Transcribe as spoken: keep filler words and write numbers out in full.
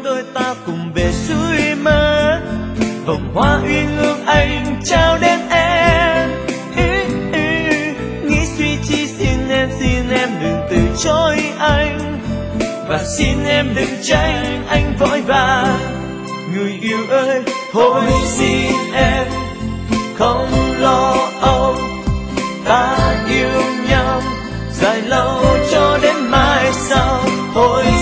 đôi ta cùng về suối mơ, vòng hoa uyên ương anh trao đến em. Ý, ý, nghĩ suy chi xin em, xin em đừng từ chối anh, và xin em đừng tránh anh vội vàng. Người yêu ơi, thôi xin em không lo âu, ta yêu nhau dài lâu cho đến mai sau. Thôi